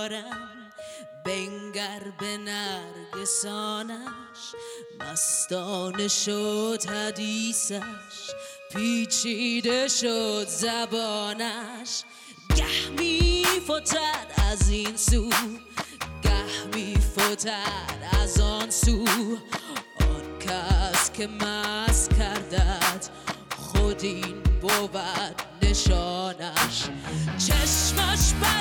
دارم، بنگر به نرگسانش، مستانه شد حدیثش، پیچیده شد زبانش. گه می فتد از این سو، گه می فتد از آن سو، آن کس که مست کردد خود این بود نشانش. چشمش بر